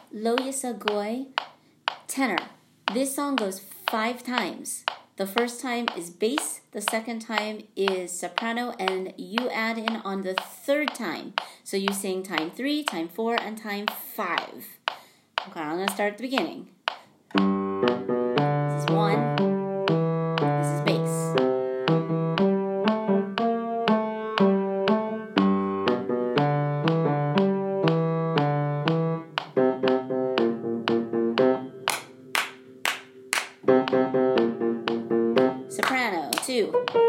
Lo Yisagoy, tenor. This song goes 5 times. The first time is bass, the second time is soprano, and you add in on the third time. So you sing time 3, time 4, and time 5. Okay, I'm going to start at the beginning. This is 1. This is bass. Soprano, 2.